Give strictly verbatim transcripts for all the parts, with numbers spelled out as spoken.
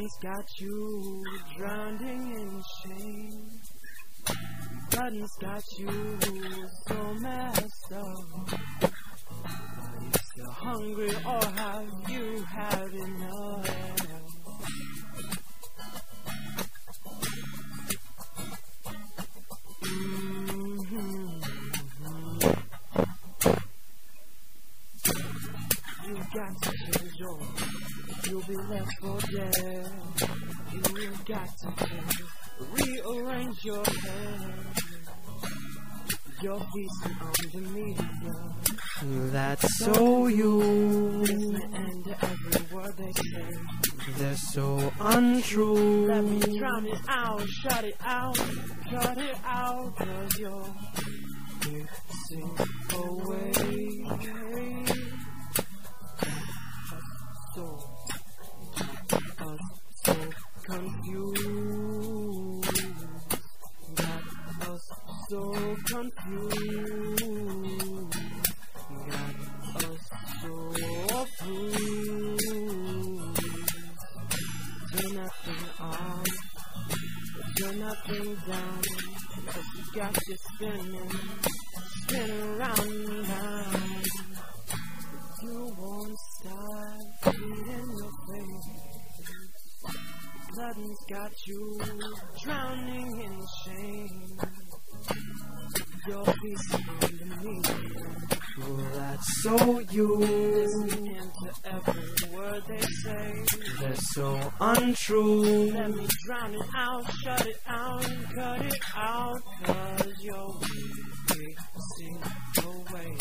Blooding's got you drowning in shame. Blooding's got you so messed up. Are you still hungry or have you had enough? Mm-hmm. You got to change your, you'll be left for dead. You got to change, rearrange your head. Your feet underneath you. That's so you. Listen and to every word they say. They're so untrue. Let me drown it out, shut it out, cut it out, cause you're missing away. So, us so confused. Got us so confused. Got us so bruised. Turn that thing on, turn that thing down, cause you got you spinning, spinning around and round. You won't stop beating your face. Blooding's got you drowning in shame. Your feet underneath. Well, that's so you. Listening to every word they say. They're so untrue. Let me drown it out, shut it out, and cut it out, cause you're missing away.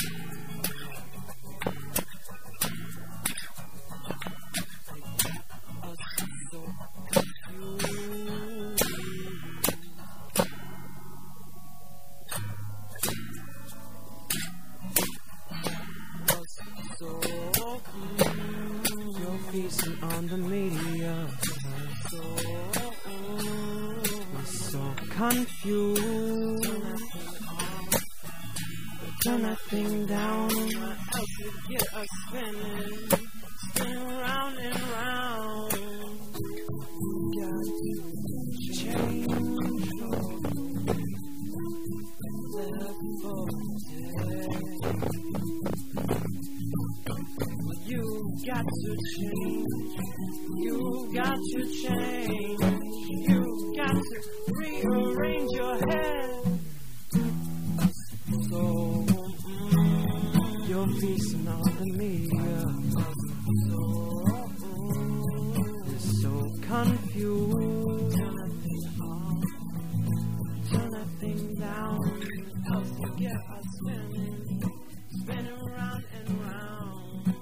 Feasting on the media, so, uh, so confused. Turn that thing down, else you get us spinning, spinning round and round. Got to change your left for you got to change, you got to change, you got to rearrange your head. So, mm, you're feasting on the media. So, mm, you're so confused. Turn that thing on, turn that thing down, else you get us spinning, spinning round and round.